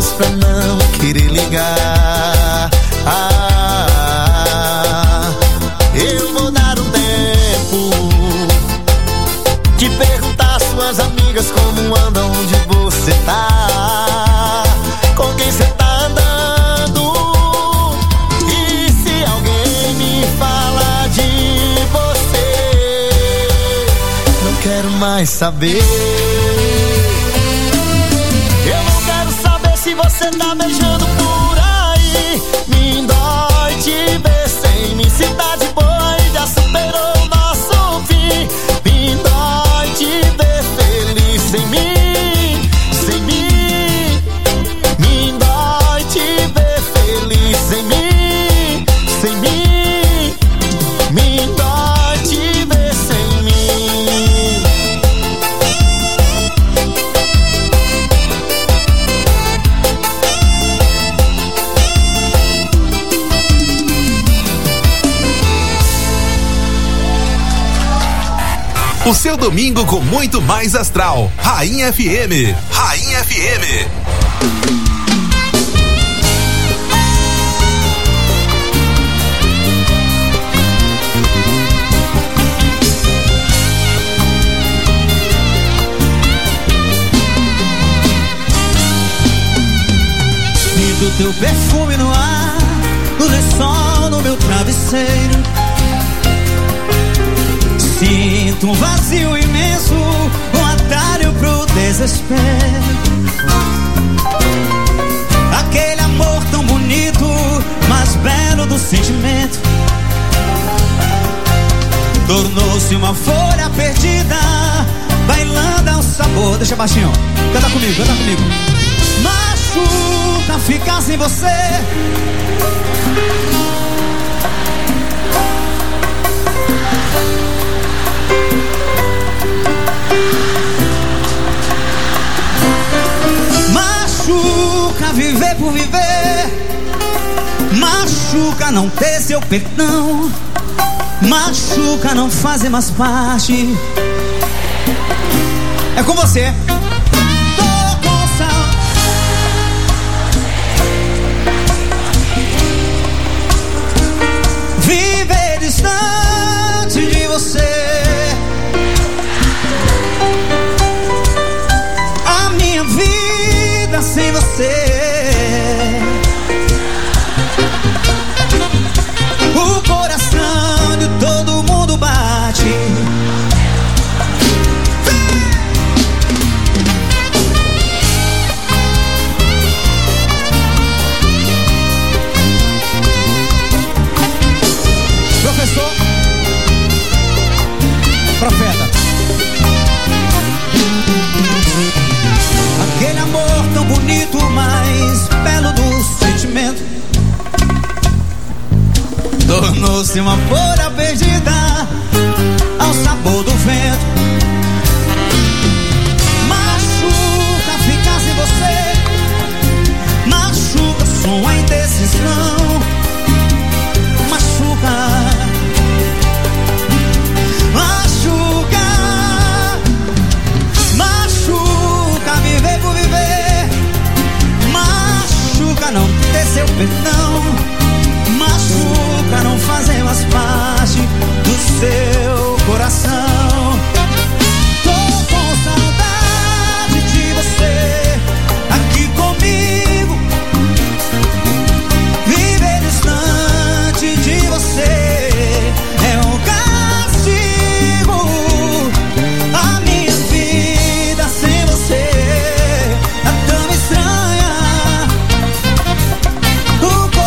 desculpas pra não querer ligar. Eu vou dar um tempo de perguntar às suas amigas como andam, onde você tá, com quem você tá andando. E se alguém me fala de você, não quero mais saber. Eu não quero saber se você tá beijando por aí. Me dói te ver sem mim. Se tá de boa e já superou o nosso fim. Me dói te ver feliz sem mim, sem mim. Me dói te ver feliz sem mim, sem mim. Me dói te ver sem mim. O seu domingo com muito mais astral. Rainha FM. Rainha FM. Sinto teu perfume no ar, o lençol no meu travesseiro. Sinto um vazio imenso, um atalho pro desespero. Aquele amor tão bonito, mais belo do sentimento, tornou-se uma folha perdida, bailando ao sabor. Deixa baixinho, canta comigo, canta comigo. Machuca ficar sem você. Machuca viver por viver. Machuca não ter seu perdão. Machuca não fazer mais parte. É com você. Tô com saudade. Viver distante de você. A minha vida sem você. O coração de todo mundo bate. Professor, profeta. Aquele amor tão bonito, mais belo do sentimento, tornou-se uma folha perdida ao sabor do vento. Machuca ficar sem você. Machuca sua indecisão. Machuca. Machuca. Machuca viver por viver. Machuca não ter seu perdão. Machuca não fazer mais parte do seu coração. Tô com saudade de você aqui comigo. Viver distante de você é um castigo. A minha vida sem você é tão estranha. O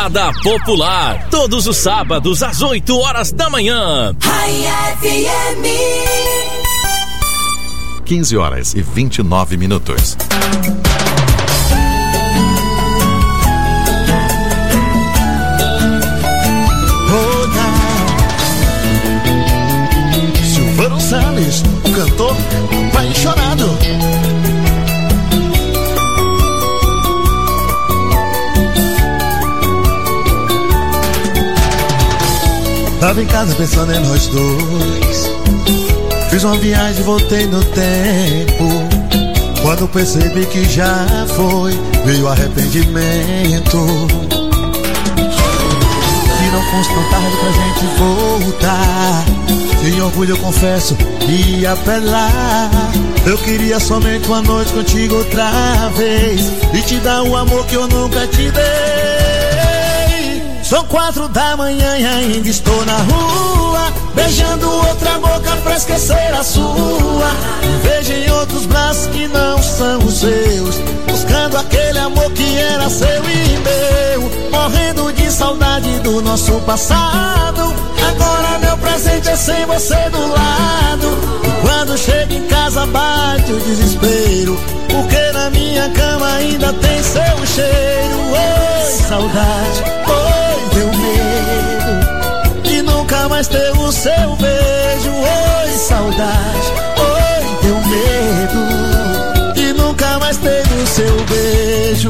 Morada Popular, todos os sábados às 8 horas da manhã. Rainha FM. 15 horas e 29 minutos. Silvano Salles, o cantor, vai chorando. Tava em casa pensando em nós dois. Fiz uma viagem e voltei no tempo. Quando percebi que já foi, veio o arrependimento. Que não fosse tão tarde pra gente voltar. Sem orgulho eu confesso, ia apelar. Eu queria somente uma noite contigo outra vez e te dar o amor que eu nunca te dei. São 4 da manhã e ainda estou na rua, beijando outra boca pra esquecer a sua. Vejo em outros braços que não são os seus, buscando aquele amor que era seu e meu. Morrendo de saudade do nosso passado. Agora meu presente é sem você do lado. E quando chego em casa bate o desespero, porque na minha cama ainda tem seu cheiro. Oi, saudade, oi, meu medo de nunca mais ter o seu beijo. Oi, saudade, oi, teu medo de nunca mais ter o seu beijo.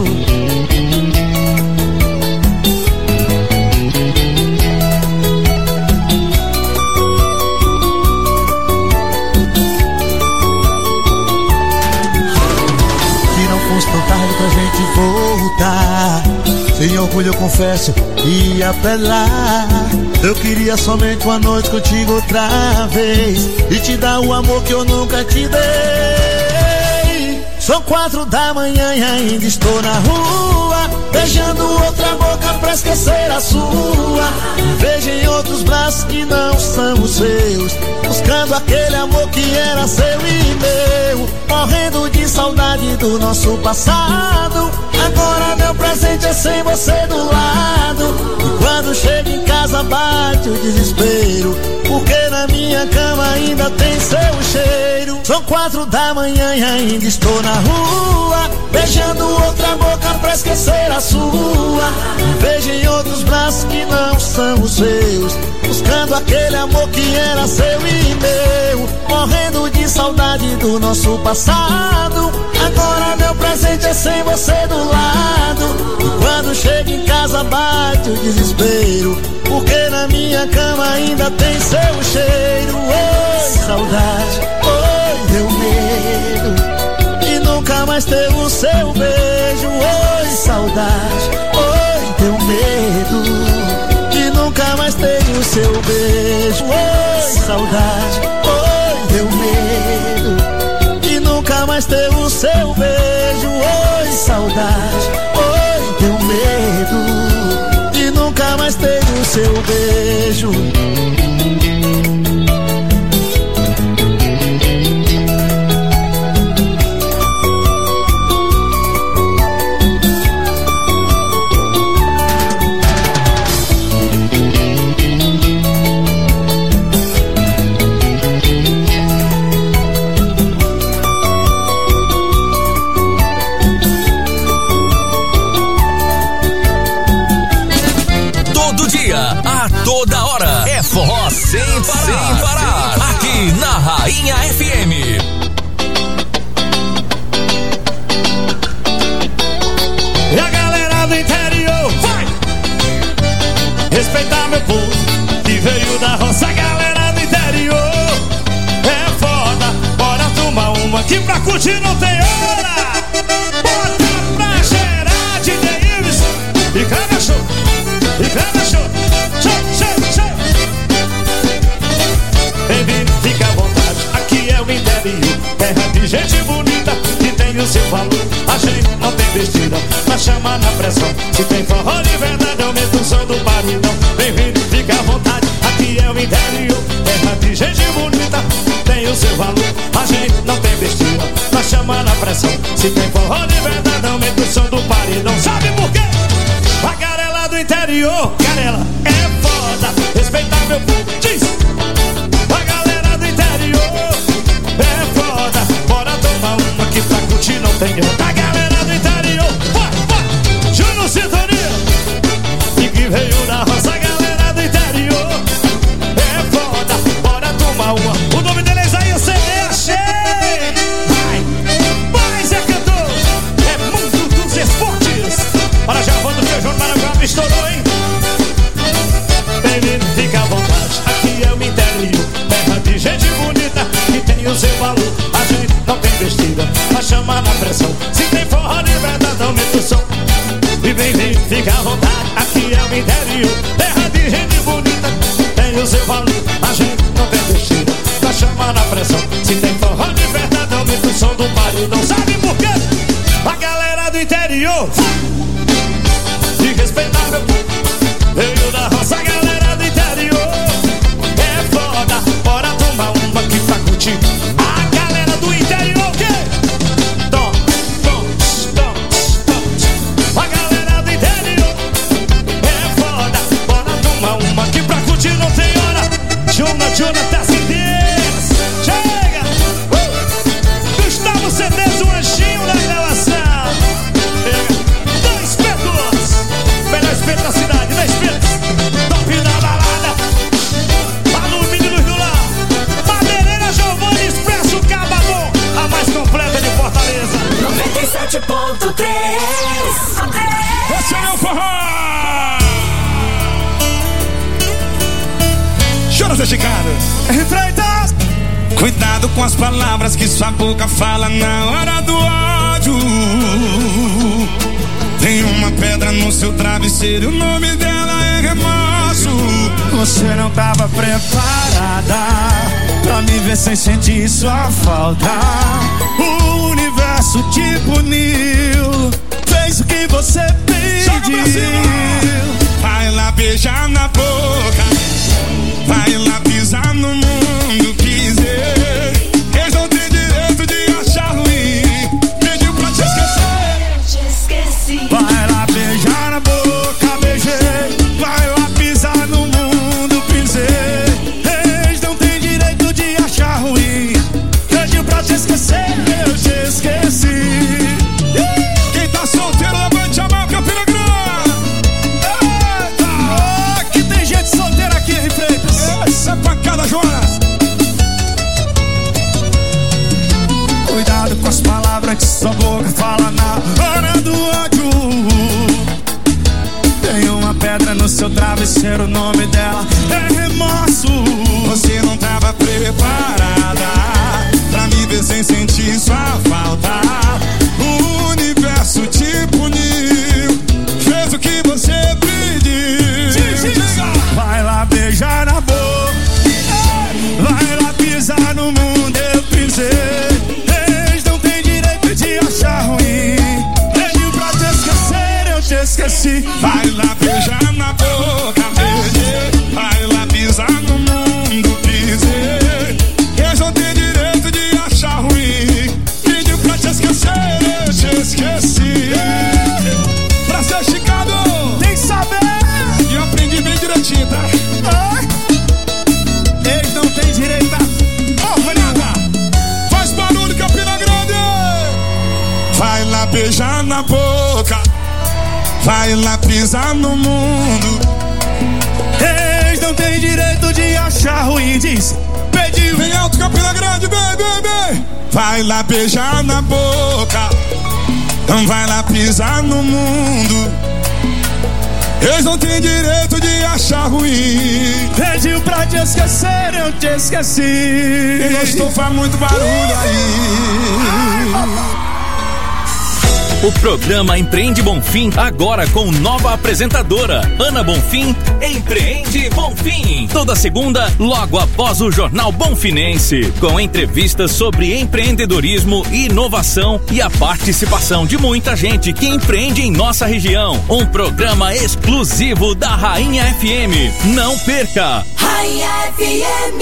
Tão tarde pra gente voltar. Sem orgulho eu confesso, ia apelar. Eu queria somente uma noite contigo outra vez e te dar o amor que eu nunca te dei. São 4 da manhã e ainda estou na rua, beijando outra boca pra esquecer a sua. Vejo em outros braços que não são os seus, buscando aquele amor que era seu e meu. Morrendo de saudade do nosso passado. Agora meu presente é sem você do lado. E quando chego em casa bate o desespero, porque na minha cama ainda tem seu cheiro. São 4 da manhã e ainda estou na rua, beijando outra boca pra esquecer a sua. Vejo em outros braços que não são os seus, buscando aquele amor que era seu e meu. Morrendo de saudade do nosso passado. Agora meu presente é sem você do lado. E quando chego em casa bate o desespero, porque na minha cama ainda tem seu cheiro. Oi, saudade, oi, meu medo de nunca mais ter o seu beijo. Oi, saudade, oi, teu medo de nunca mais ter o seu beijo. Oi, saudade, oi, teu medo de nunca mais ter o seu beijo. Oi, saudade, oi, teu medo de nunca mais ter o seu beijo. Toda hora é forró sem parar. Aqui na Rainha FM. E a galera do interior, vai! Respeitar meu povo que veio da roça. A galera do interior é foda. Bora tomar uma que pra curtir não tem hora. Bota pra cheirar de Davis e cada show, e cada show. Bem-vindo, fica à vontade, aqui é o interior, terra de gente bonita que tem o seu valor. A gente não tem besteira, mas chama na pressão. Se tem forró de verdade, aumenta o som do paredão. Bem-vindo, fica à vontade, aqui é o interior, terra de gente bonita tem o seu valor. A gente não tem besteira, mas chama na pressão. Se tem forró de verdade, aumenta o som do paredão. Sabe por quê? A galera do interior interior, Garela, é foda. Respeitar meu povo, diz. A galera do interior é foda. Bora tomar uma que pra curtir não tem outra. A galera do interior, Júnior Sintonia, e que veio da roça. A galera do interior é foda. Bora tomar uma. O nome dele é Isaías CD, achei. Vai, Zé Cantor. É mundo dos esportes. Olha, já vou no seu João Maraguá, estourou, hein? Bem-vindo, fica à vontade. Aqui é o interior, terra de gente bonita que tem o seu valor. A gente não tem besteira, vai chamar na pressão. Se tem forró de verdade, aumenta o som. E bem-vindo, fica à vontade. Aqui é o interior, terra de gente bonita tem o seu valor. A gente não tem besteira, vai chamar na pressão. Se tem forró de verdade, aumenta o som do barulho. Não sabe por quê? A galera do interior de respeitar meu povo, veio da roça. A galera do interior é foda. Bora tomar uma aqui pra curtir. A galera do interior, o quê? Tom. A galera do interior é foda. Bora tomar uma aqui pra curtir, não tem hora. Jonathan Cedeiros, chega! Gustavo Cedeiros, o anjinho da gravação. Dois Pedros, melhor espeto da cidade, 10 Pedros, top da balada. Alô, meninos do lar, Madeireira Giovanni Expresso Cababon, a mais completa de Fortaleza. 97.3. Esse é meu forró. Chora, Chicago. Freitas. Cuidado com as palavras que sua boca fala na hora do ódio. Tem uma pedra no seu travesseiro e o nome dela é remorso. Você não tava preparada pra me ver sem sentir sua falta. O universo te puniu, fez o que você pediu. Vai lá beijar na boca, vai lá pisar no mundo, quiser. Eles não têm direito de achar ruim. Pediu pra te esquecer. Vai lá beijar na boca, beijei. Vai lá pisar no mundo, pisei. Eles não têm direito de achar ruim. Pediu pra te esquecer, eu te esqueci. Quem tá solteiro, levante a mão, Campina Grande. Eita! Que tem gente solteira aqui, em Freitas. Essa é pancada, Jonas. Cuidado com as palavras que sua boca fala na hora do ódio. Tem uma pedra no seu travesseiro, o nome dela é remorso. Você não tava preparada pra me ver sem sentir sua falta. O universo te puniu, fez o que você pediu. Vai lá beijar na boca, vai lá pisar no mundo, eu pisei. Eles não têm direito de achar ruim. Pediu pra te esquecer, eu te esqueci. Vai lá beijar na boca, beijei. Vai lá pisar no mundo, pisei. Eles não têm direito de achar ruim. Pediu pra te esquecer, eu te esqueci. Pra ser Chicago, Tem que saber. e eu aprendi bem direitinho, tá? Eles não têm direito a... Faz barulho, Campina Grande. Vai lá beijar na boca, vai lá pisar no mundo. Eles não têm direito de achar ruim, diz. Pediu. Vem alto, Campina Grande, bem. Vai lá beijar na boca, vai lá pisar no mundo. Eles não têm direito de achar ruim. Pediu pra te esquecer, eu te esqueci. E gostou, faz muito barulho aí. O programa Empreende Bonfim, agora com nova apresentadora, Ana Bonfim. Empreende Bonfim, toda segunda, logo após o Jornal Bonfinense, com entrevistas sobre empreendedorismo e inovação e a participação de muita gente que empreende em nossa região. Um programa exclusivo da Rainha FM. Não perca! Rainha FM.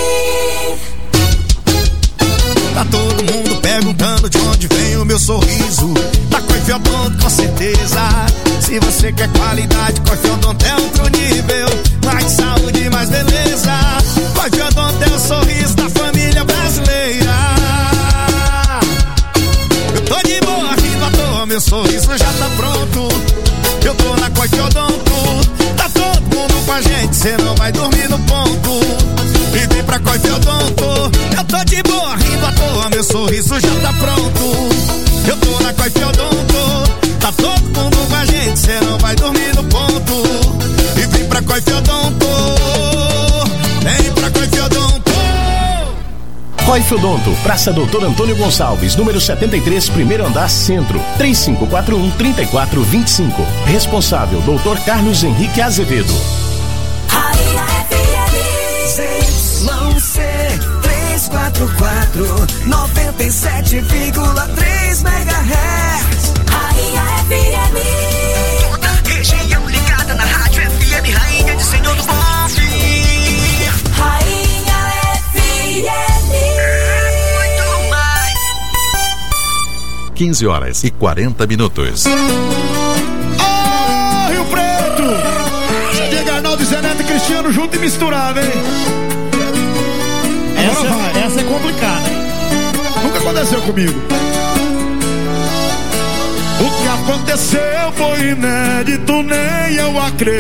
Tá todo mundo perguntando de onde vem o meu sorriso. Tá com enfiador, com certeza. Se Se você quer qualidade, Corfiodonto é outro nível. Mais saúde, mais beleza. Corfiodonto é o sorriso da família brasileira. Eu tô de boa, rindo à toa, meu sorriso já tá pronto. Eu tô na Corfiodonto, tá todo mundo com a gente, cê não vai dormir no ponto. E vem pra Corfiodonto. Eu tô de boa, rindo à toa, meu sorriso já tá pronto. Eu tô na Corfiodonto, tá todo mundo com a gente, cê não vai dormir no ponto. E vem pra Corfiodonto, vem pra Corfiodonto. Corfiodonto, Praça Doutor Antônio Gonçalves, número 73, primeiro andar, centro, 3541-3425. Responsável, Dr. Carlos Henrique Azevedo. Rainha FM, ZYC 344, 97,3 MHz. Rainha FM. Toda a região ligada na Rádio FM, Rainha de Senhor do Bom Fim. Rainha FM. Muito mais. 15h40. Rio Preto! Diego Arnaldo, Zé Neto e Cristiano junto e misturado, hein? Essa é complicada, hein? Nunca aconteceu comigo. O que aconteceu foi inédito, nem eu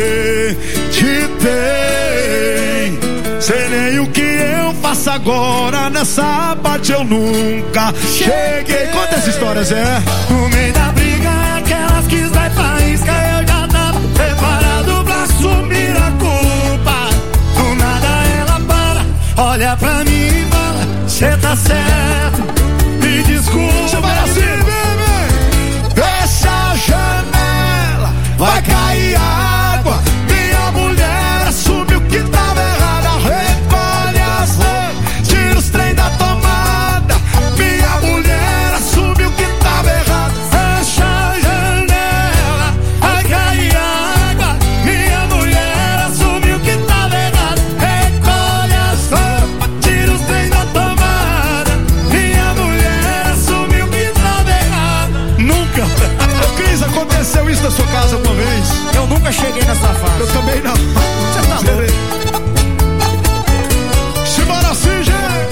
acreditei. Sei nem o que eu faço agora, nessa parte eu nunca cheguei. Conta essa história, Zé. No meio da briga, aquelas que vai pra isca, eu já tava preparado pra assumir a culpa. Do nada ela para, olha pra mim e fala: cê tá certo, me desculpa. Você vai assim, bebê. Fecha a janela, vai cair água. Minha mulher assumiu que tava errada. Recolhe as roupas, tira os trem da tomada. Minha mulher assumiu que tava errada. Fecha a janela, vai cair água. Minha mulher assumiu que tava errada. Recolhe as roupas, tira os trem da tomada. Minha mulher assumiu que tava errada. Nunca. Ô Cris, aconteceu isso na sua casa uma vez? Eu nunca cheguei nessa fase. Eu também não. Você tá louco? Simbora assim, gente.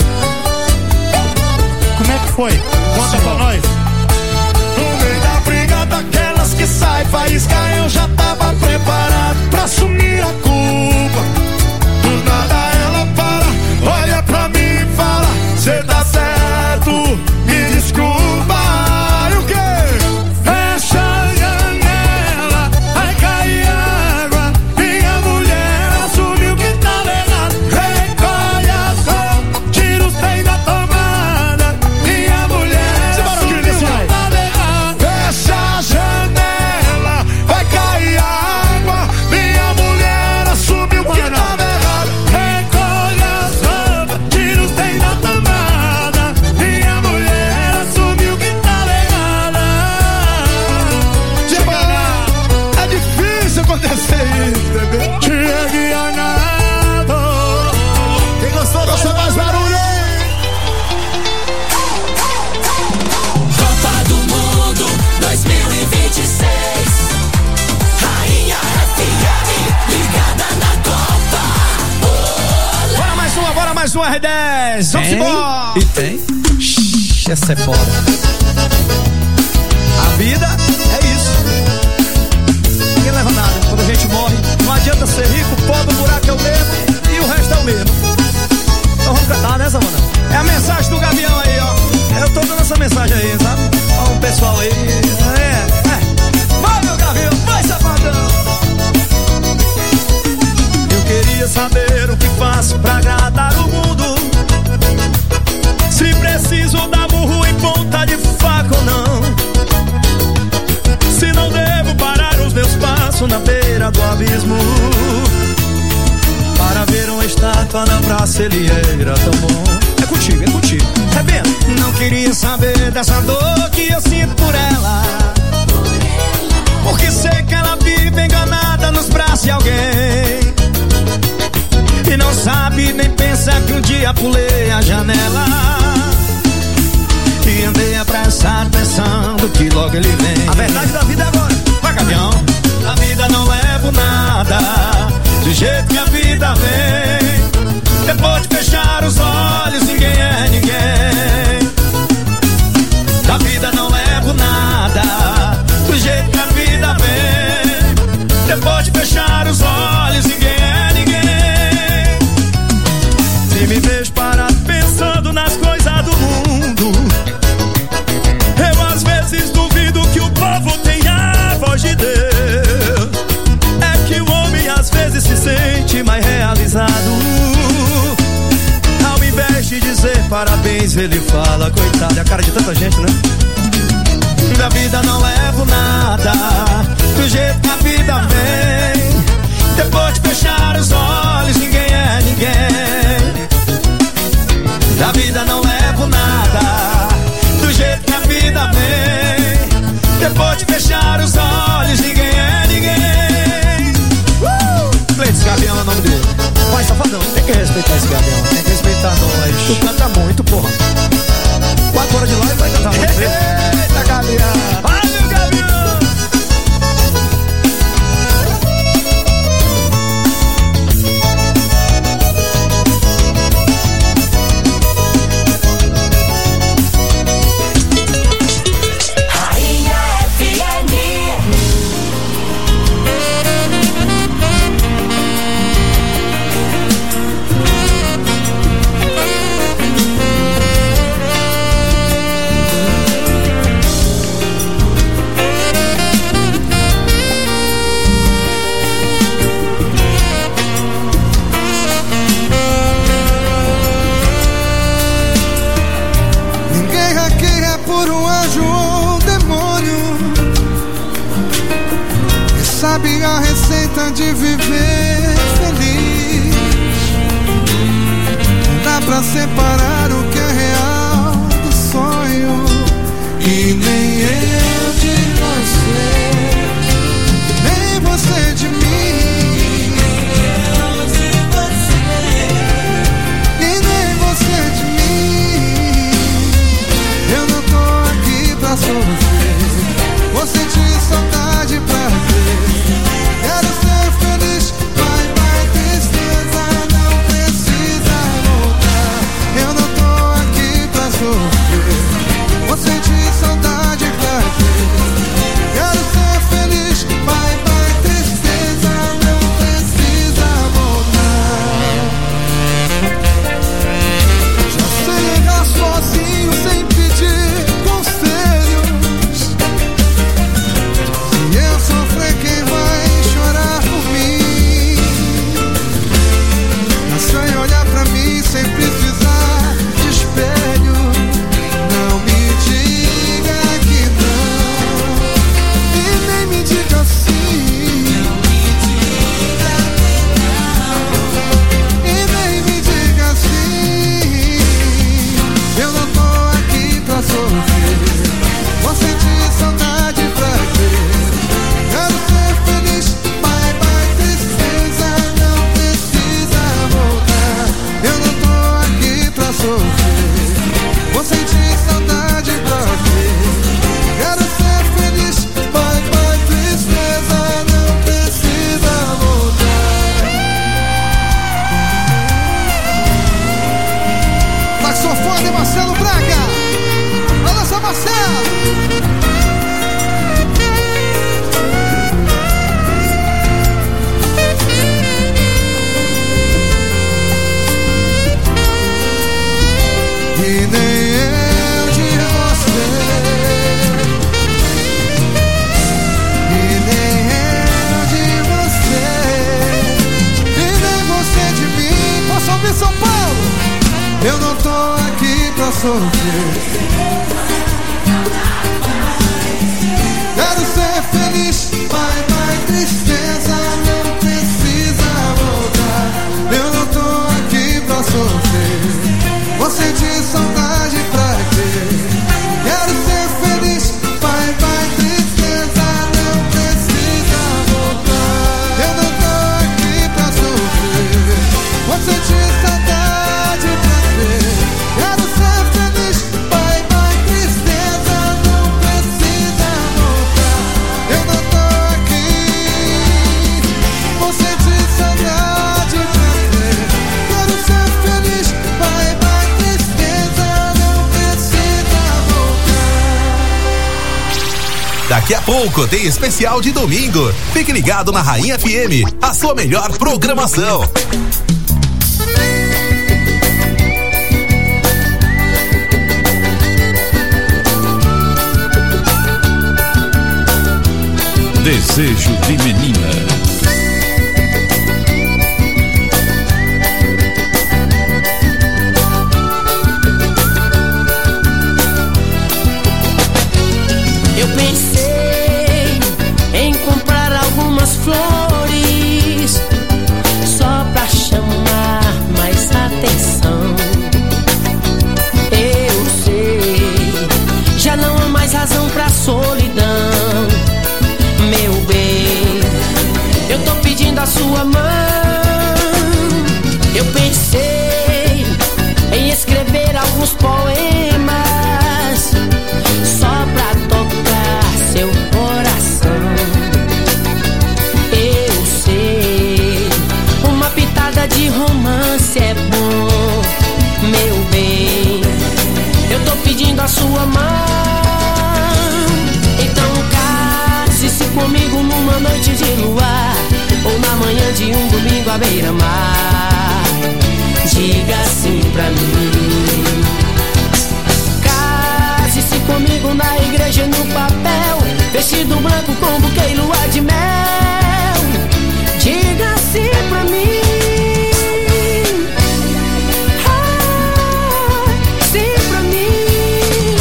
Como é que foi? Conta pra nós. No meio da briga daquelas que sai faísca, eu já tava preparado pra assumir a culpa. Do nada ela para, olha pra mim e fala: cê tá certo, me desculpa. E o quê? Fecha a janela, vai cair água. Minha mulher assumiu que tava errado. Recolhe as roupas, tira os trem da tomada. Minha mulher assumiu que tava errado. Fecha a janela, vai cair água. Minha mulher assumiu que tava errado. Recolhe as roupas, tira os trem da tomada. Minha mulher assumiu que tava errada. É difícil acontecer isso, bebê. Diego Arnaldo. Quem gostou, gosta mais barulho, hein? Copa do Mundo 2026. Rainha FM, ligada na Copa. Bora mais uma R10. Vamos embora. E tem? Essa é foda. A vida é isso. Ninguém leva nada. Quando a gente morre, não adianta ser rico, pobre, o buraco é o mesmo e o resto é o mesmo. Então vamos cantar, né, Samana? É a mensagem do Gavião aí, ó. Eu tô dando essa mensagem aí, sabe? Ó, o pessoal aí. Vai, meu Gavião, vai, safadão. Eu queria saber o que faço pra agradar o mundo. Se preciso dar burro em ponta de faca ou não. Se não devo parar os meus passos na beira do abismo. Para ver uma estátua na praça ele era tão bom. É contigo, rebenta. Não queria saber dessa dor que eu sinto por ela. Porque sei que ela vive enganada nos braços de alguém. E não sabe nem pensa que um dia pulei a janela. E andei apressado pensando que logo ele vem. A verdade da vida é agora, vai, Gavião. nada, do jeito que a vida vem. Depois de fechar os olhos, ninguém é ninguém. Da vida não levo nada, do jeito que a vida vem. Depois de fechar os olhos, ninguém é ninguém. Se me vejo parado pensando nas coisas do mundo, eu às vezes duvido que o povo tenha a voz de Deus. É que o homem às vezes se sente mais realizado. Ao invés de dizer parabéns, ele fala coitado. É a cara de tanta gente, né? Da vida não levo nada, do jeito que a vida vem. Depois de fechar os olhos, ninguém é ninguém. Da vida não levo nada, do jeito que a vida vem. Depois de fechar os olhos, ninguém é ninguém. Cleiton Gavião é o nome dele. Vai, safadão, tem que respeitar esse Gabriel. Tem que respeitar nós. Tu canta muito, porra. 4 horas de live vai cantar muito. Eita, Gabriel. Valeu, Gavião. Sabe a receita de viver feliz. Não dá pra separar o que é real do sonho. E nem eu de você, nem você de mim. E nem você de mim. Eu não tô aqui pra sofrer. Vou sentir saudade pra ver. Quero ser feliz, vai, vai, tristeza não precisa voltar. Eu não tô aqui pra sofrer. Vou sentir saudade pra ver. Quero ser feliz, vai, vai, tristeza não precisa voltar. Já sei errar sozinho sem pedir conselhos. Se eu sofrer, quem vai chorar por mim? Nasceu em olhar pra mim sem precisar de espelho. Não me diga que não, e nem me diga sim. E nem me diga sim. Eu não tô aqui pra sofrer. Vou sentir saudade pra ver. Quero ser feliz, bye bye, tristeza não precisa voltar. Eu não tô aqui pra sofrer. Vou sentir saudade pra ver. Quero ser feliz, bye bye, tristeza não precisa voltar. Saxofone Marcelo Braga. Balança, Marcelo. E nem eu de você, e nem eu de você, e nem você de mim. Posso ouvir São Paulo? Eu não tô aqui pra sofrer. Quero ser feliz, vai, vai, tristeza não precisa voltar. Eu não tô aqui pra sofrer. Vou sentir saudade pra quê? Quero ser feliz, vai, vai, tristeza não precisa voltar. Eu não tô aqui pra sofrer. Vou sentir saudade pra quê? Quero ser feliz, vai, vai, tristeza não precisa voltar. Eu não tô Daqui a pouco tem especial de domingo. Fique ligado na Rainha FM, a sua melhor programação. Desejo de menina. Eu pensei em comprar algumas flores só pra chamar mais atenção. Eu sei, já não há mais razão pra solidão. Meu bem, eu tô pedindo a sua mão. Eu pensei em escrever alguns poemas só pra tocar seu coração. Eu sei, uma pitada de romance é bom. Meu bem, eu tô pedindo a sua mão. Então case-se comigo numa noite de luar, ou na manhã de um domingo à beira-mar. Diga sim pra mim. Case-se comigo na igreja no papel, vestido branco com buquê e lua de mel. Diga sim pra mim. Sim pra mim.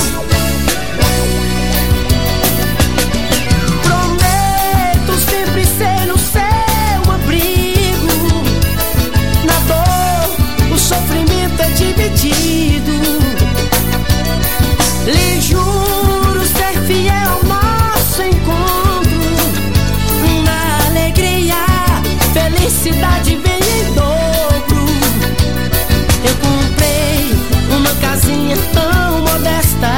Prometo sempre ser no seu abrigo. Na dor, o sofrimento é dividido. Lhe juro ser fiel ao nosso encontro. Na alegria, felicidade vem em dobro. Eu comprei uma casinha tão modesta.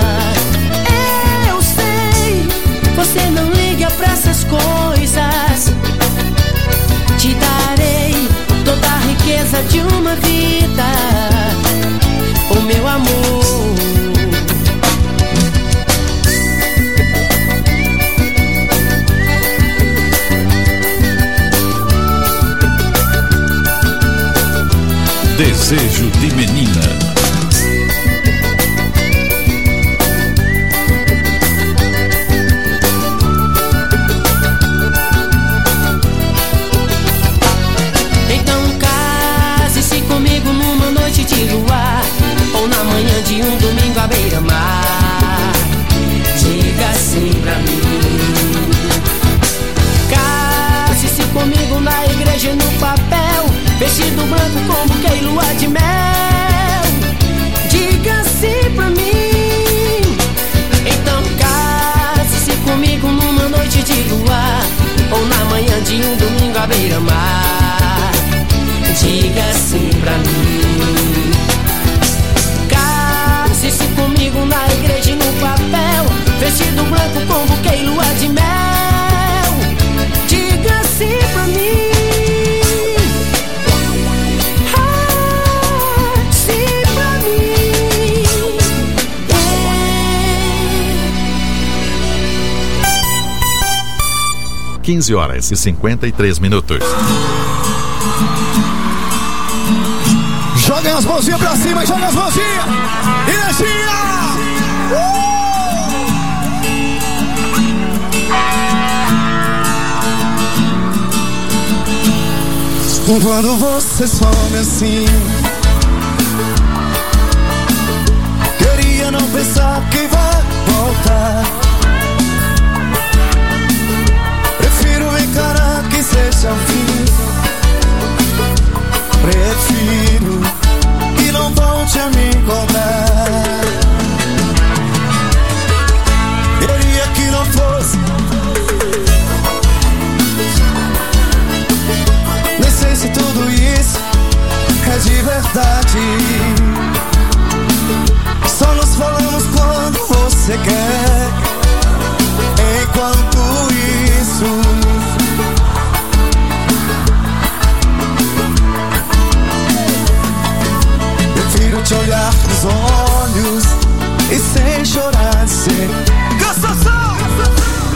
Eu sei, você não liga pra essas coisas. Te darei toda a riqueza de uma vida, o meu amor. Desejo de menina. Então case-se comigo numa noite de luar, ou na manhã de um domingo à beira-mar. Diga sim pra mim. Case-se comigo na igreja no papel, vestido branco com buquê e lua de mel. Diga sim pra mim. Então case-se comigo numa noite de luar, ou na manhã de um domingo à beira-mar. Diga sim pra mim. Case-se comigo na igreja e no papel, vestido branco com buquê e lua de mel. Diga sim pra mim. Sim pra mim. 15h53. Joguem as mãozinhas pra cima, joga as mãozinhas! Energia! Quando você some assim, queria não pensar que vai voltar. Prefiro encarar que seja o fim. Prefiro que não volte a me encontrar. Queria que não fosse. Nem sei se tudo isso é de verdade. Só nos falamos quando você quer. Enquanto isso, prefiro te olhar nos olhos e sem chorar dizer: cansação!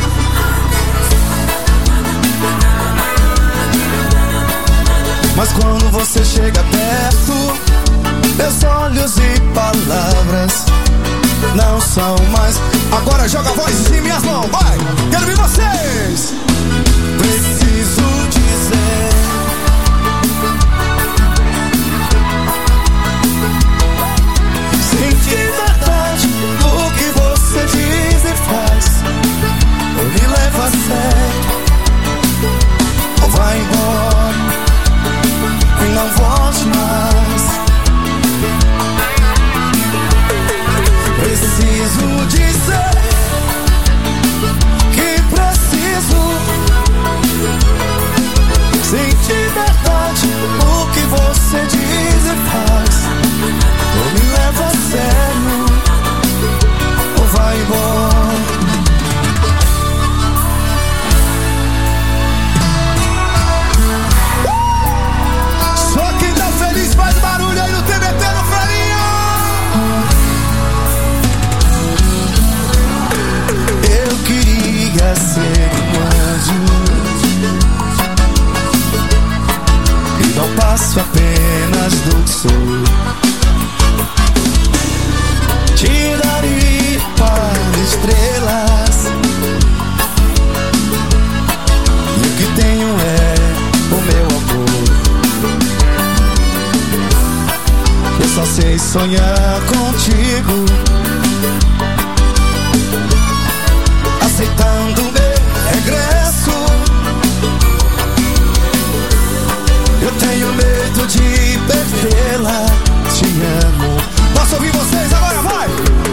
esqueço apenas do que sou. Te daria para estrelas, e o que tenho é o meu amor. Eu só sei sonhar contigo, aceitando meu regresso. Eu tenho medo de perdê-la. Te amo. Posso ouvir vocês agora? Vai!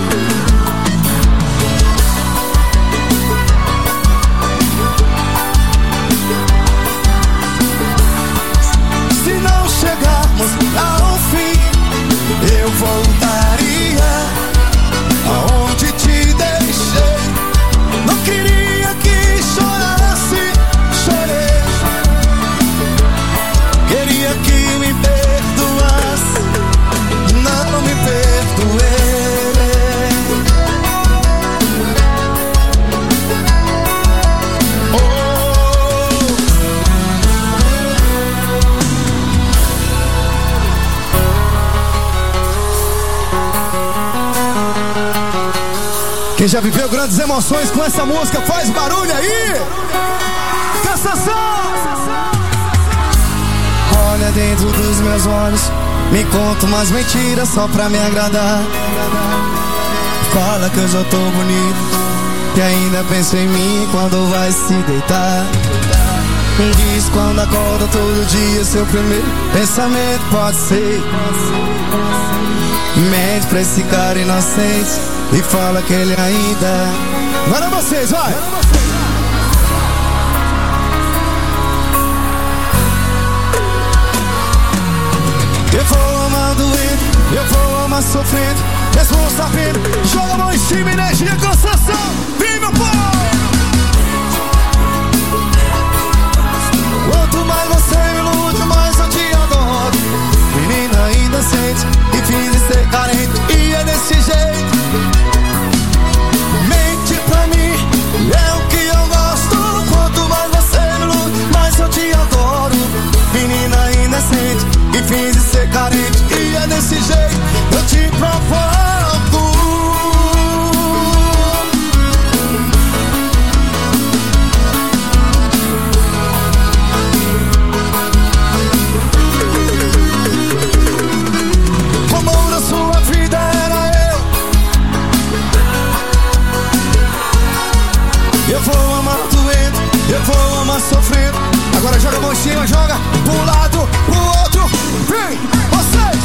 Se não chegarmos ao fim, eu voltaria aonde te deixei. Não queria que chorasse, chorei. Queria que me perdoasse, não me perdoei. Quem já viveu grandes emoções com essa música, faz barulho aí! Cansação! Olha dentro dos meus olhos, me conta umas mentiras só pra me agradar. Fala que eu já tô bonito, que ainda pensa em mim quando vai se deitar. Diz quando acorda todo dia, seu primeiro pensamento pode ser. Mente pra esse cara inocente e fala que ele ainda... Agora vocês, vai! Eu vou amar doendo, eu vou amar sofrendo, mesmo sabendo. Joga a mão em cima, energia, cansação. Vem, meu povo! Quanto mais você me ilude, mais eu te adoro. Menina ainda sente e finge ser carente, e é desse jeito. Mente pra mim, é o que eu gosto. Quanto mais você me ilude, mais eu te adoro. Menina ainda sente e finge ser carente, e é desse jeito. Eu te provoco. Eu vou amar doendo, eu vou amar sofrendo. Agora joga a mão em cima, joga pro lado, pro outro. Vem, vocês!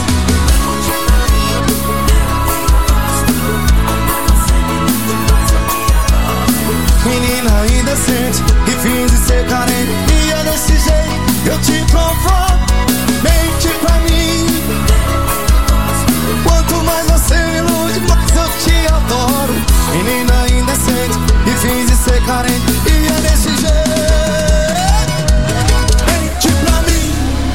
Menina ainda sente e finge ser carente, e é desse jeito eu te provoco. Mente pra mim. Quanto mais você me ilude, mais eu te adoro. Menina ainda sente e finge ser carente, e é desse jeito. Mente pra mim.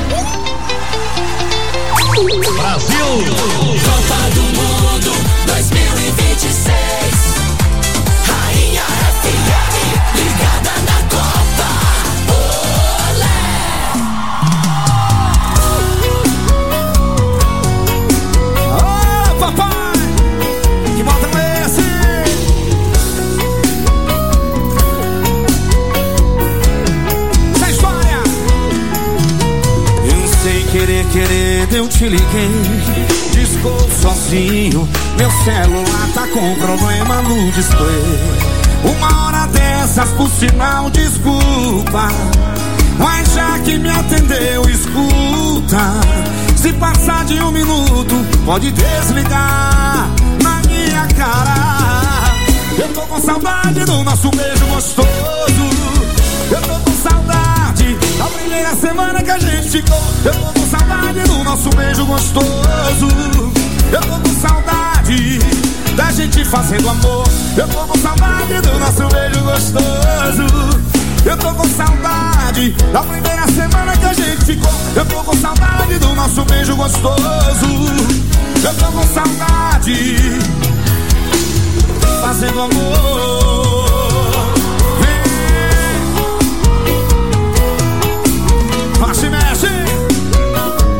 Brasil! Copa do Mundo 2026. Rainha FM, ligada na Copa. Olé! Ô, papai! Que bota é esse? Querer, eu te liguei, discou sozinho. Meu celular tá com problema no display. Uma hora dessas, por sinal, desculpa, mas já que me atendeu, escuta. Se passar de 1 minuto, pode desligar na minha cara. Eu tô com saudade do nosso beijo gostoso. Eu tô com saudade da primeira semana que a gente ficou. Eu tô com saudade do nosso beijo gostoso. Eu tô com saudade da gente fazendo amor. Eu tô com saudade do nosso beijo gostoso. Eu tô com saudade da primeira semana que a gente ficou. Eu tô com saudade do nosso beijo gostoso. Eu tô com saudade fazendo amor. Mexe, mexe.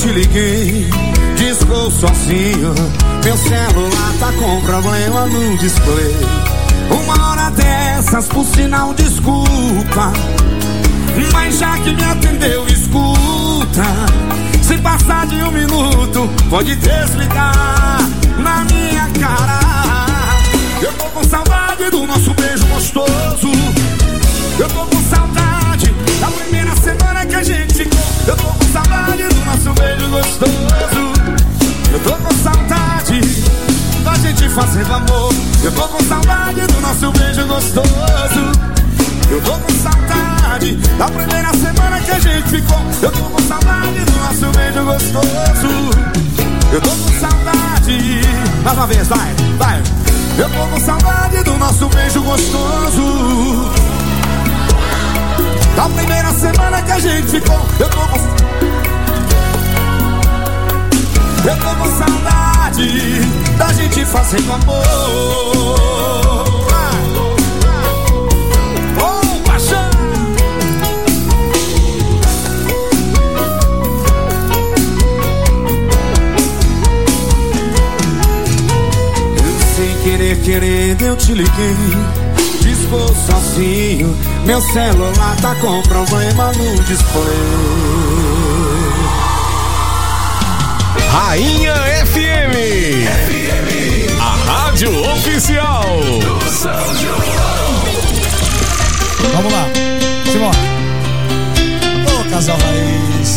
te liguei, discou sozinho. Meu celular tá com problema no display. Uma hora dessas, por sinal, desculpa, mas já que me atendeu, escuta. Se passar de 1 minuto, pode desligar na minha cara. Eu tô com saudade do nosso beijo gostoso. Eu tô com saudade da primeira semana que a gente ficou. Eu tô com saudade do nosso beijo gostoso. Eu tô com saudade da gente fazendo amor. Eu tô com saudade do nosso beijo gostoso. Eu tô com saudade da primeira semana que a gente ficou. Eu tô com saudade do nosso beijo gostoso. Eu tô com saudade. Mais uma vez, vai, vai. Eu tô com saudade do nosso beijo gostoso. Da primeira semana que a gente ficou. Eu tô com saudade da gente fazendo amor. Oh, paixão. Sem querer, querendo, eu te liguei, discou sozinho. Meu celular tá com problema no display. Rainha FM, a rádio oficial do São João. Vamos lá, Simone. Ô, casal raiz.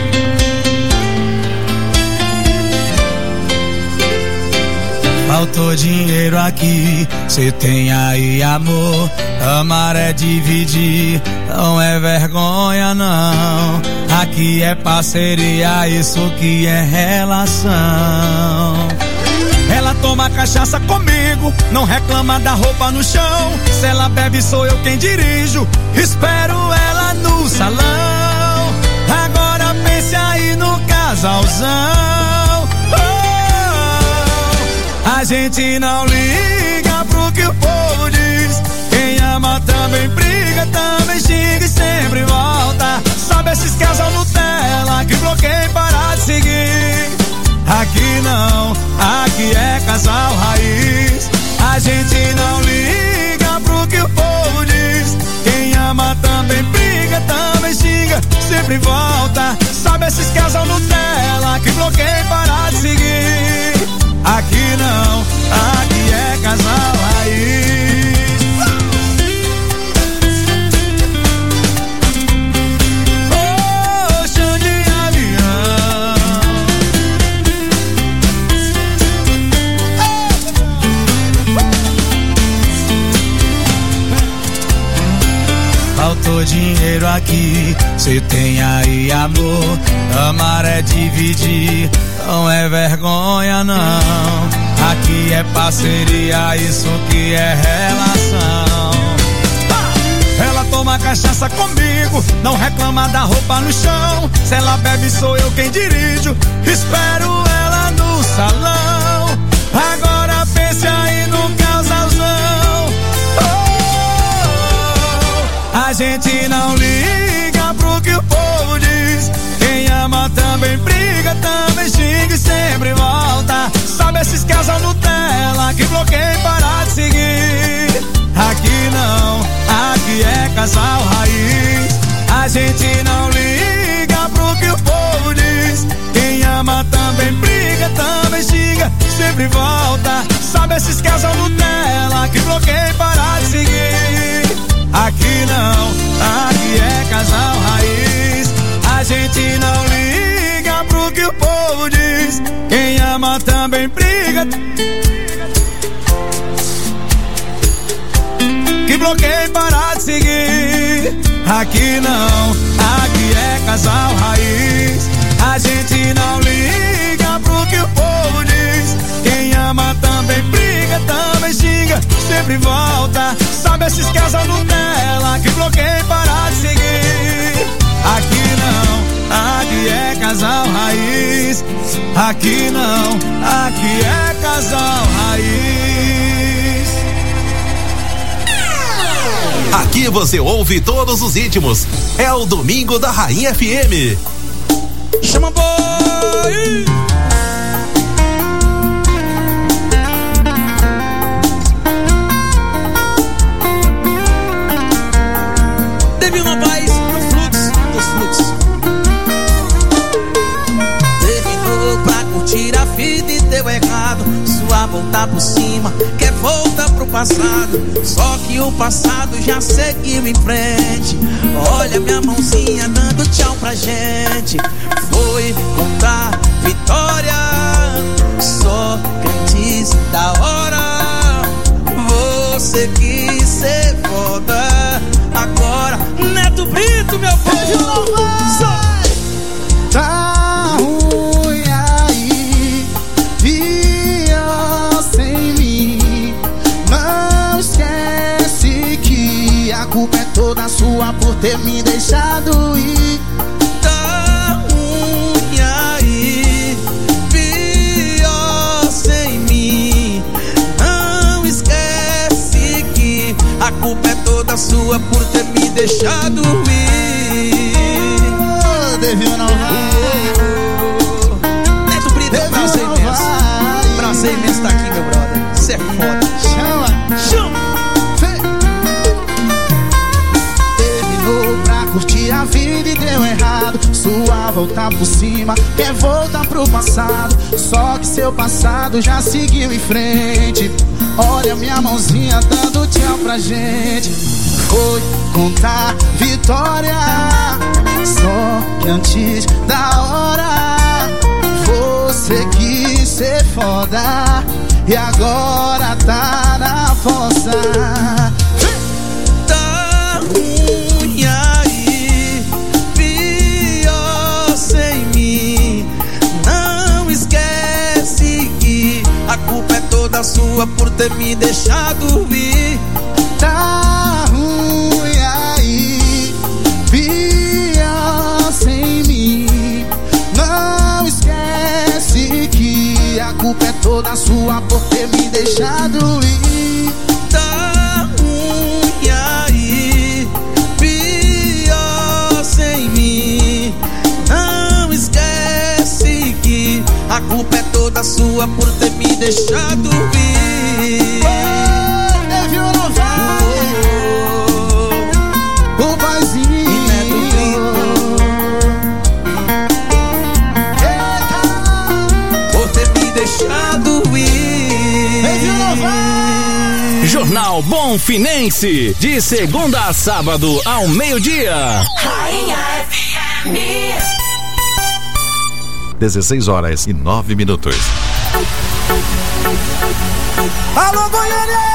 Faltou dinheiro aqui, cê tem aí amor. Amar é dividir, não é vergonha não. Aqui é parceria, isso que é relação. Ela toma cachaça comigo, não reclama da roupa no chão. Se ela bebe sou eu quem dirijo, espero ela no salão. Agora pense aí no casalzão. A gente não liga pro que o povo diz. Quem ama também briga, também xinga e sempre volta. Sabe esses casal Nutella que bloqueia e para de seguir? Aqui não, aqui é casal raiz. A gente não liga pro que o povo diz. Quem ama também briga, também xinga, sempre volta. Sabe esses casal Nutella que bloqueia e para de seguir? Aqui não, aqui é casal raiz. Oh, chão de avião. Faltou dinheiro aqui, cê tem aí amor. Amar é dividir, não é vergonha não. Aqui é parceria, isso que é relação. Ela toma cachaça comigo, não reclama da roupa no chão. Se ela bebe sou eu quem dirijo, espero ela no salão. Agora pense aí no casalzão. A gente não liga pro que o povo diz. Quem ama também briga, também xinga e sempre volta. Sabe esses casal Nutella que bloqueia e para de seguir? Aqui não, aqui é casal raiz. A gente não liga pro que o povo diz. Quem ama também briga, também xinga, sempre volta. Sabe esses casal Nutella que bloqueia e para de seguir? Aqui não, aqui é casal raiz. A gente não liga pro que o povo diz. Quem ama também briga, que bloqueia e para de seguir. Aqui não, aqui é casal raiz. A gente não liga pro que o povo diz. Quem ama também briga, também xinga, sempre volta. Sabe esses casal Nutella que bloqueia e para de seguir? Aqui não, aqui é casal raiz. Aqui não, aqui é casal raiz. Aqui você ouve todos os ritmos. É o Domingo da Rainha FM. Chama boa! vai. Devinho Novaes, no fluxo dos fluxos. Terminou pra curtir a vida e deu errado. Sua volta por cima, quer voltar pro passado. Só que o passado já seguiu em frente. Olha minha mãozinha dando tchau pra gente. Foi contar vitória, só que antes da hora você quis ser foda. Agora, Neto Brito, meu povo, tá ruim aí, pior sem mim. Não esquece que a culpa é toda sua por ter me deixado ir. Tá ruim aí, pior sem mim. Não esquece que a culpa é toda sua por ter me deixado ir. Devinho não vai. Neto Brito, prazer imenso. Prazer imenso tá aqui, meu brother. Cê é foda. Chama. Terminou pra curtir a vida e deu errado. Sua volta por cima, quer voltar pro passado. Só que seu passado já seguiu em frente. Olha minha mãozinha dando tchau pra gente. Foi contar vitória, só que antes da hora você quis ser foda e agora tá na fossa. Tá ruim aí, pior sem mim. Não esquece que a culpa é toda sua por ter me deixado ir. Tá ruim aí, pior sem mim. Não esquece que a culpa é toda sua por ter me deixado ir. Tá ruim aí, pior sem mim. Não esquece que a culpa é toda sua por ter me deixado ir. Devinho não vai. O paizinho por ter me deixado ir. Devinho não vai. Jornal Bonfinense, de segunda a sábado ao meio-dia. Rainha FM. 16h09. Alô, Goiânia!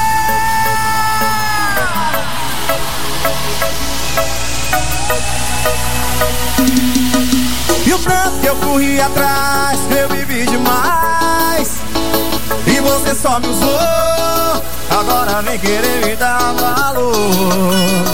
E o tanto que eu corri atrás, eu vivi demais. E você só me usou, agora vem querer me dar valor.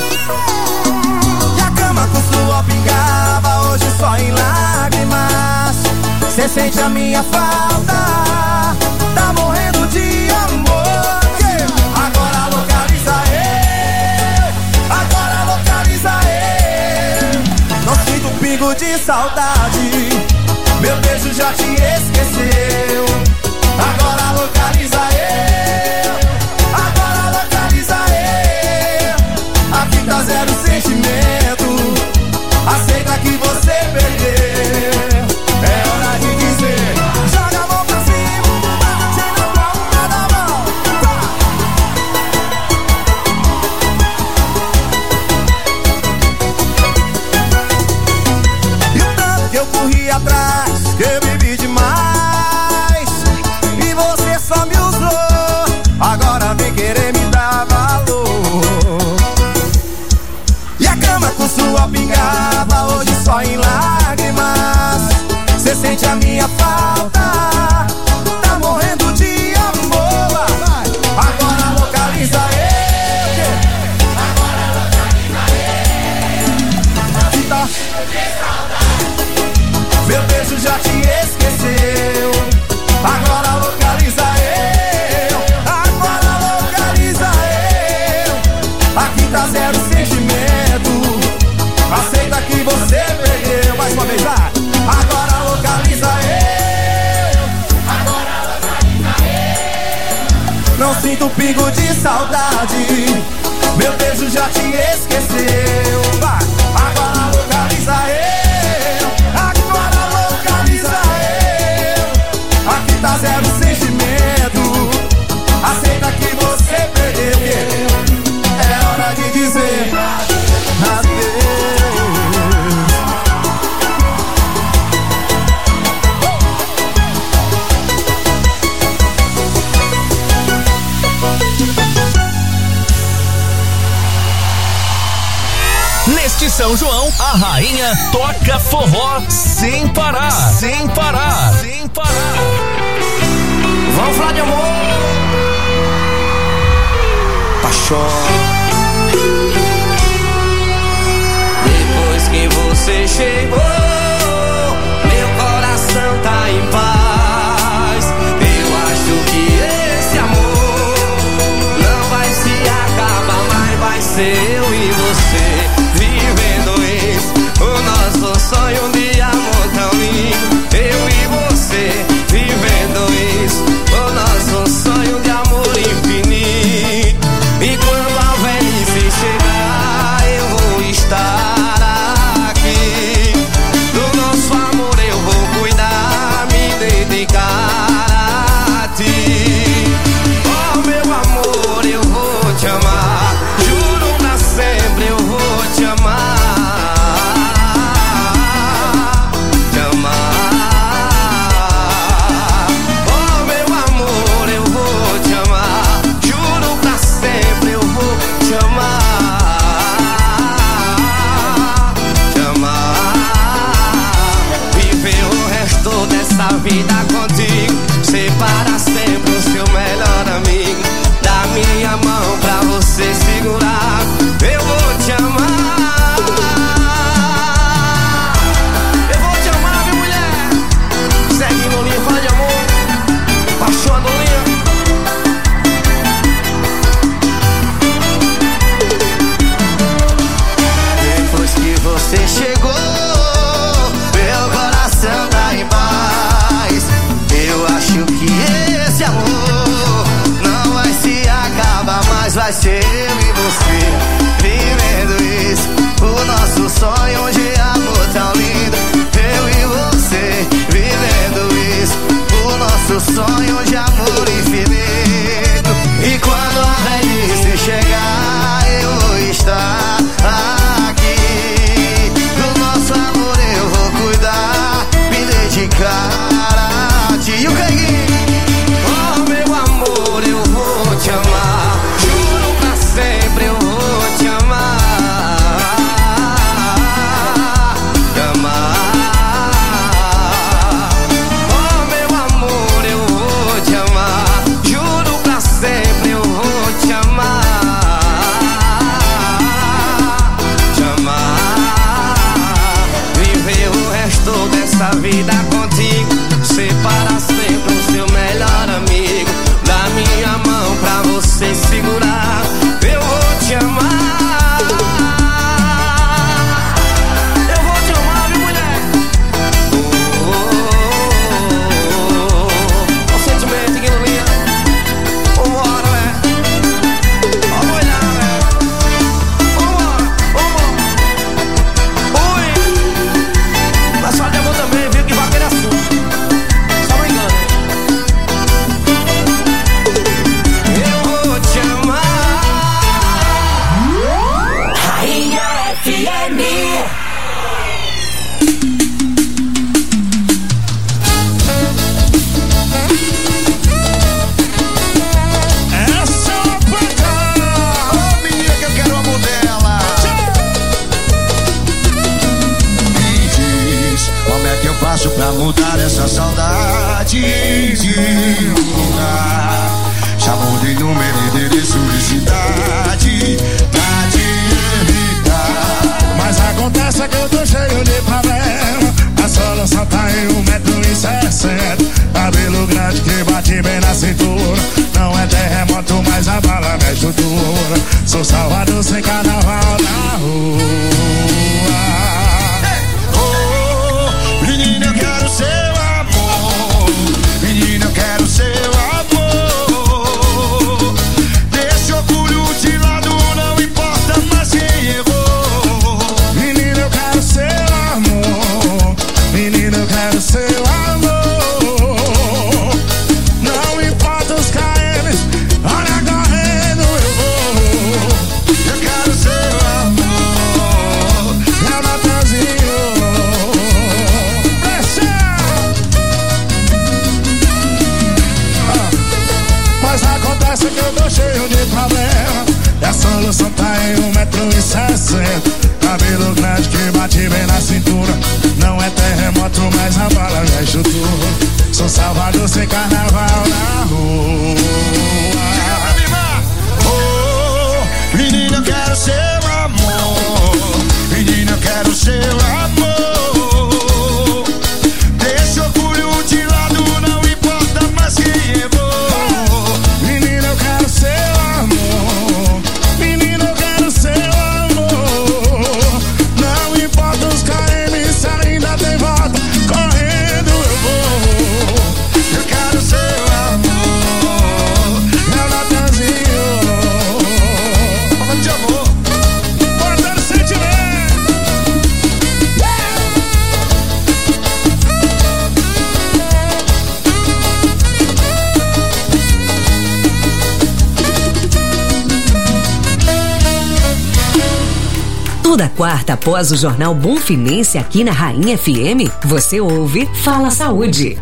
E a cama com sua pingava, hoje só em lágrimas. Cê sente a minha falta, tá morrendo de amor. Agora localiza eu, agora localiza eu. Não sinto um pingo de saudade, meu beijo já te esqueceu. Agora localiza eu, agora localiza eu. Aqui tá zero sentimento, aceita que você perdeu. É hora de dizer, joga a mão pra cima, bate na palma da mão. E o tanto que eu corri atrás, que eu vivi demais. E você só me usou, agora vem querer me dar valor. E a cama com sua pingava, hoje só em lágrimas. Cê sente a minha falta, tá morrendo de amor. Agora localiza eu, agora localiza eu. Aqui tá meu beijo já te esqueceu. Agora localiza eu, agora localiza eu. Aqui tá zero sentimento, aceita que você perdeu. Mais uma vez, vai. Agora localiza sinto pingo de saudade. Meu beijo já te esqueceu. Vai, agora localiza eu. Agora localiza eu. Aqui tá zero sentimento. Aceita que você perdeu. É hora de dizer adeus. Neste São João, a rainha toca forró sem parar, sem parar, sem parar. Vamos falar de amor. Paixão. Depois que você chegou, meu coração tá em paz. Eu acho que esse amor não vai se acabar, mas vai ser eu e você. O nosso sonho de amor tão lindo, eu e você vivendo isso. O nosso sonho de amor infinito. E quando a velhice chegar, eu vou estar aqui. Do nosso amor eu vou cuidar, me dedicar a ti. Oh meu amor, eu vou te amar, juro pra sempre eu vou te amar. Vida contigo, ser para sempre o seu melhor amigo. Da minha mão pra você segurar, eu vou te amar. Eu vou te amar, minha mulher. Segue no linha, fala de amor. Paixão do linha. Depois que você chegou, meu coração tá em paz. Eu acho que esse amor não vai se acabar, mas vai ser eu e você vivendo isso. O nosso sonho de amor tão lindo, eu e você vivendo isso. O nosso sonho de amor infinito. E quando a velhice chegar, eu vou estar aqui. Do nosso amor eu vou cuidar, me dedicar. E o oh meu amor, eu vou te amar, juro pra sempre eu vou te amar. Te amar. Oh meu amor, eu vou te amar, juro pra sempre eu vou te amar. Te amar. Viver o resto dessa vida contigo, ser para sempre o seu melhor amigo. Da minha mão pra você segurar, eu vou te amar. Eu vou te amar, minha mulher. O sentimento que não linha. Vambora, né? Vamos olhar, né? Vambora, vambora. Oi. Mas só de amor também, viu que vai ter assunto. Pra mudar essa saudade de um lugar. Já mudei número, endereço e cidade pra te evitar. Mas acontece que eu tô cheio de problema. A solução tá em 1,60 m. Cabelo grande que bate bem na cintura. Não é terremoto, mas a bala me estrutura. Sou Salvador sem carnaval na rua. Menina, eu quero seu amor. Menina, eu quero seu amor. pro incessante. Cabelo grande que bate bem na cintura. Não é terremoto, mas a bala já chutou. Sou Salvador sem carnaval na rua. Oh, menina, eu quero seu amor. Menina, eu quero seu amor. Deixa o orgulho de lado, não importa mais quem eu vou. Menina, eu quero seu amor. Menina, eu quero seu amor. Não importa os KM, se ainda tem volta, correndo eu vou. Eu quero seu amor, meu Natanzinho. Falando de amor, guardando sentimento. Toda quarta, após o Jornal Bonfinense aqui na Rainha FM, você ouve Fala Saúde.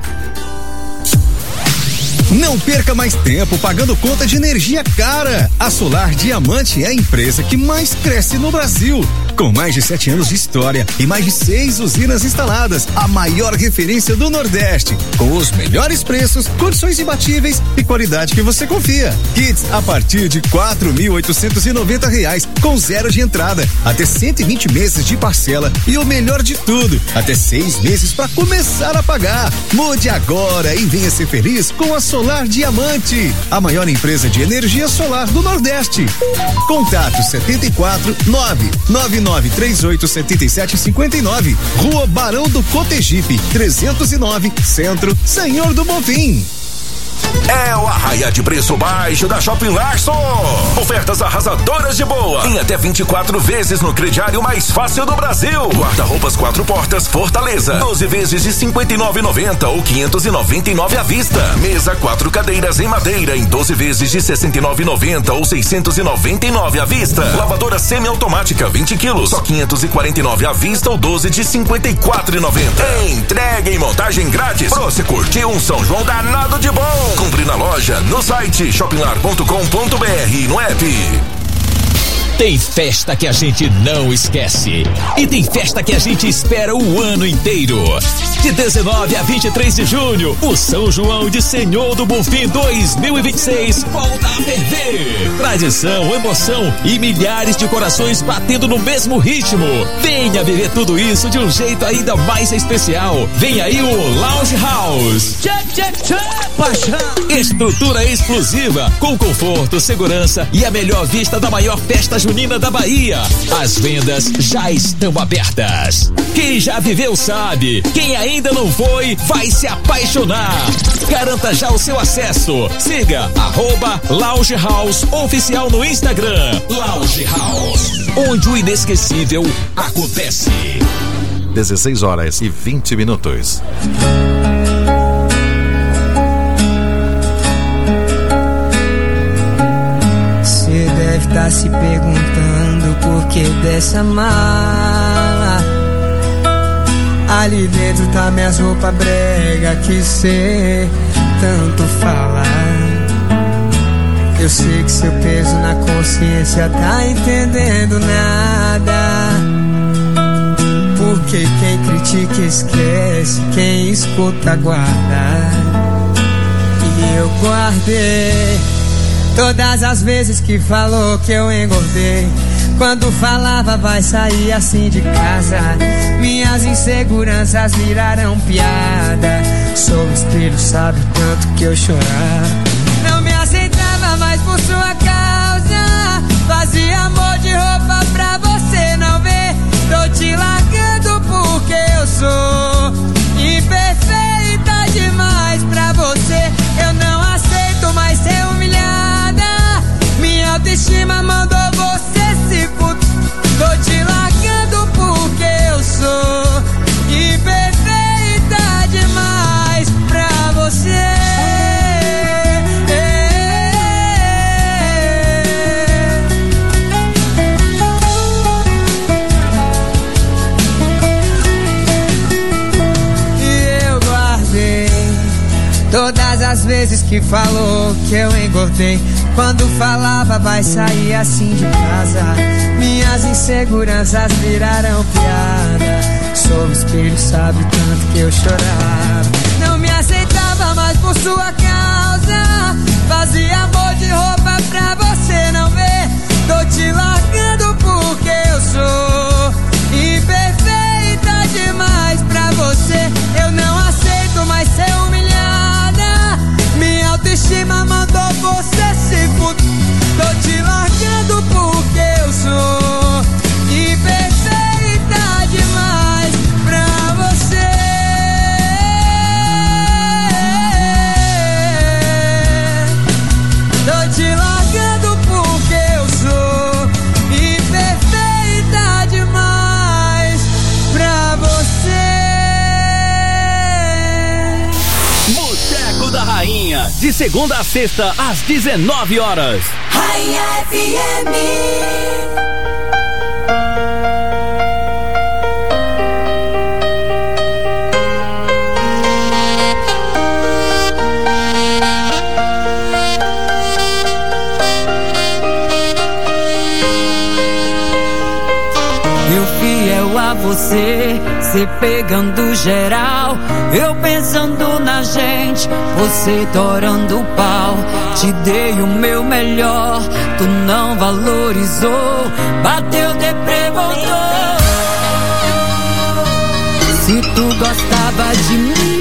Não perca mais tempo pagando conta de energia cara. A Solar Diamante é a empresa que mais cresce no Brasil. Com mais de 7 anos de história e mais de 6 usinas instaladas, a maior referência do Nordeste, com os melhores preços, condições imbatíveis e qualidade que você confia. Kits a partir de R$4.890, com 0 de entrada, até 120 meses de parcela e o melhor de tudo, até 6 meses para começar a pagar. Mude agora e venha ser feliz com a Solar Diamante, a maior empresa de energia solar do Nordeste. Contato 74 999387759, Rua Barão do Cotegipe, 309, Centro, Senhor do Bonfim. É o arraia de preço baixo da Shopping Larson. Ofertas arrasadoras de boa. Em até 24 vezes no crediário mais fácil do Brasil. Guarda-roupas 4 portas Fortaleza. 12 vezes de R$59,90 ou R$599 à vista. Mesa 4 cadeiras em madeira em 12 vezes de R$69,90 ou R$699 à vista. Lavadora semiautomática 20 quilos. Só R$549 à vista ou 12 de R$54,90. Entrega e montagem grátis. Pra você curtir um São João danado de bom. Compre na loja, no site shoppinglar.com.br e no app. Tem festa que a gente não esquece. E tem festa que a gente espera o ano inteiro. De 19 a 23 de junho, o São João de Senhor do Bonfim 2026 volta a ferver. Tradição, emoção e milhares de corações batendo no mesmo ritmo. Venha viver tudo isso de um jeito ainda mais especial. Vem aí o Lounge House. Estrutura exclusiva, com conforto, segurança e a melhor vista da maior festa junina da Bahia. As vendas já estão abertas. Quem já viveu sabe. Quem ainda não foi, vai se apaixonar. Garanta já o seu acesso. Siga @Lounge House Oficial no Instagram. Lounge House, onde o inesquecível acontece. 16h20. Você deve estar se perguntando por que dessa mala. Ali dentro tá minhas roupas brega que cê tanto fala. Eu sei que seu peso na consciência tá entendendo nada. Porque quem critica esquece, quem escuta guarda. E eu guardei todas as vezes que falou que eu engordei. Quando falava vai sair assim de casa, minhas inseguranças viraram piada. Sou espelho, sabe o tanto que eu chorava. Não me aceitava mais por sua causa. Fazia amor de roupa pra você não ver. Tô te largando porque eu sou imperfeita demais pra você. Eu não aceito mais ser humilhada. Minha autoestima mandou você se fuder. Tô te largando porque eu sou imperfeita demais pra você. as vezes que falou que eu engordei. Quando falava vai sair assim de casa, minhas inseguranças viraram piada. Sou o espelho, sabe o tanto que eu chorava. Não me aceitava mais por sua causa, fazia amor de roupa pra você não ver. Tô te largando porque eu sou imperfeita demais pra você. Eu não aceito mais ser humilhada, minha autoestima mandou você se fuder. Tô te largando porque eu sou imperfeita demais pra você. Tô te largando porque eu sou imperfeita demais pra você. Boteco da Rainha, de segunda a sexta, às 19 horas. Rainha FM. Eu fiel a você, cê pegando geral, eu pensando na gente, você torando o pau. Te dei o meu melhor, tu não valorizou, bateu, deprê, voltou. Se tu gostava de mim,